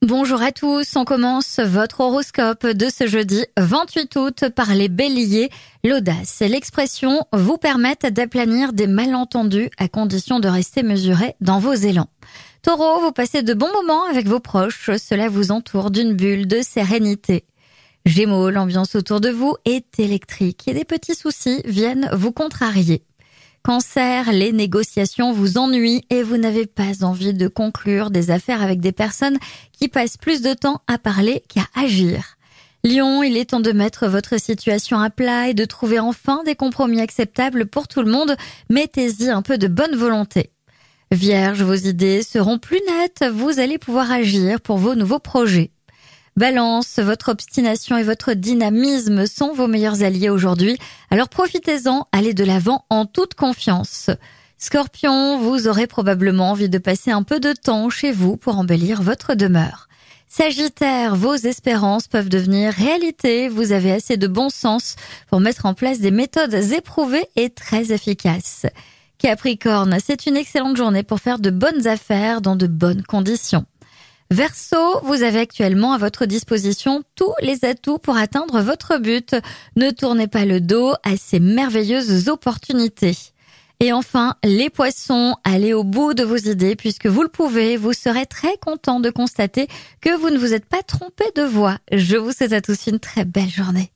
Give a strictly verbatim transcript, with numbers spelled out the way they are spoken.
Bonjour à tous, on commence votre horoscope de ce jeudi vingt-huit août par les béliers. L'audace et l'expression vous permettent d'aplanir des malentendus à condition de rester mesuré dans vos élans. Taureau, vous passez de bons moments avec vos proches, cela vous entoure d'une bulle de sérénité. Gémeaux, l'ambiance autour de vous est électrique et des petits soucis viennent vous contrarier. Cancer, les négociations vous ennuient et vous n'avez pas envie de conclure des affaires avec des personnes qui passent plus de temps à parler qu'à agir. Lion, il est temps de mettre votre situation à plat et de trouver enfin des compromis acceptables pour tout le monde. Mettez-y un peu de bonne volonté. Vierge, vos idées seront plus nettes, vous allez pouvoir agir pour vos nouveaux projets. Balance, votre obstination et votre dynamisme sont vos meilleurs alliés aujourd'hui, alors profitez-en, allez de l'avant en toute confiance. Scorpion, vous aurez probablement envie de passer un peu de temps chez vous pour embellir votre demeure. Sagittaire, vos espérances peuvent devenir réalité, vous avez assez de bon sens pour mettre en place des méthodes éprouvées et très efficaces. Capricorne, c'est une excellente journée pour faire de bonnes affaires dans de bonnes conditions. Verseau, vous avez actuellement à votre disposition tous les atouts pour atteindre votre but. Ne tournez pas le dos à ces merveilleuses opportunités. Et enfin, les poissons, allez au bout de vos idées puisque vous le pouvez. Vous serez très content de constater que vous ne vous êtes pas trompé de voie. Je vous souhaite à tous une très belle journée.